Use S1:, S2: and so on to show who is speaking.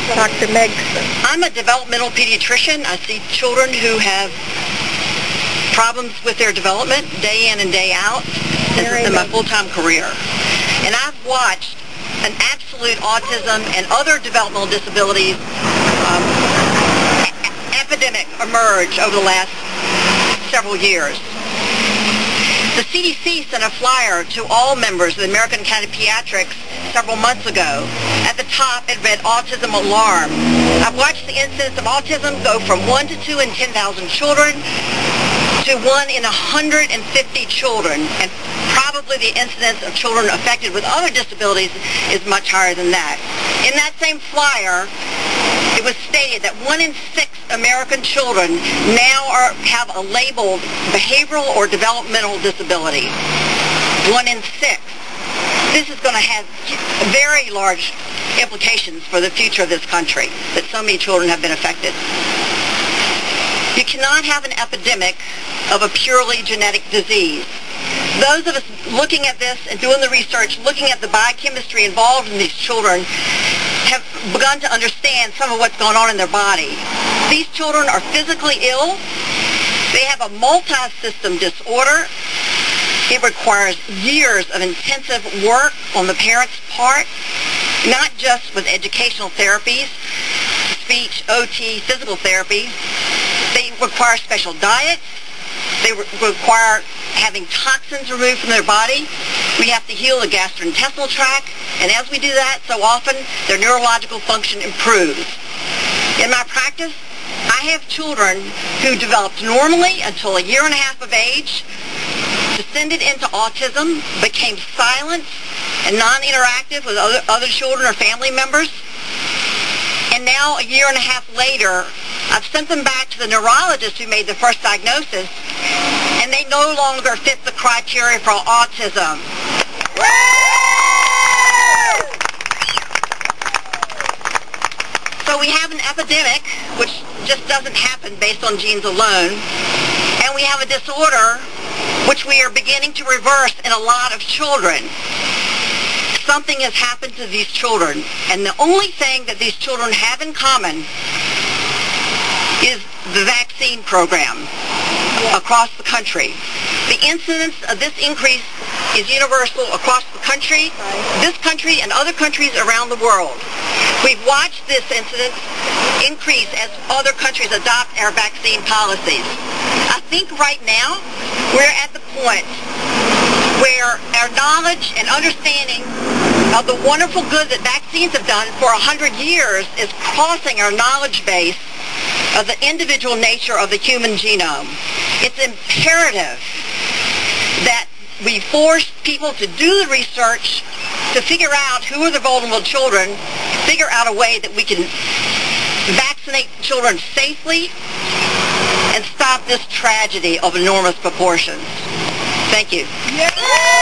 S1: Dr. Meg.
S2: I'm a developmental pediatrician. I see children who have problems with their development day in and day out. This has been my full-time career. And I've watched an absolute autism and other developmental disabilities epidemic emerge over the last several years. The CDC sent a flyer to all members of the American Academy of Pediatrics several months ago. At the top, it read Autism Alarm. I've watched the incidence of autism go from 1 to 2 in 10,000 children to 1 in 150 children, and probably the incidence of children affected with other disabilities is much higher than that. In that same flyer, it was stated that 1 in 6 American children now have a labeled behavioral or developmental disability. 1 in 6. This is going to have very large implications for the future of this country, that so many children have been affected. You cannot have an epidemic of a purely genetic disease. Those of us looking at this and doing the research, looking at the biochemistry involved in these children, have begun to understand some of what's going on in their body. These children are physically ill. They have a multi-system disorder. It requires years of intensive work on the parents' part, not just with educational therapies, speech, OT, physical therapy. They require special diets. They require having toxins removed from their body. We have to heal the gastrointestinal tract, and as we do that, so often their neurological function improves. In my practice, I have children who developed normally until a year and a half of age, descended into autism, became silent and non-interactive with other children or family members, and now a year and a half later, I've sent them back to the neurologist who made the first diagnosis, and they no longer fit the criteria for autism. So we have an epidemic, which just doesn't happen based on genes alone, and we have a disorder which we are beginning to reverse in a lot of children. Something has happened to these children, and the only thing that these children have in common is the vaccine program across the country. The incidence of this increase is universal across the country, this country, and other countries around the world. We've watched this incidence increase as other countries adopt our vaccine policies. I think right now we're at the point where our knowledge and understanding of the wonderful good that vaccines have done for 100 years is crossing our knowledge base of the individual nature of the human genome. It's imperative that we force people to do the research to figure out who are the vulnerable children, figure out a way that we can vaccinate children safely and stop this tragedy of enormous proportions. Thank you.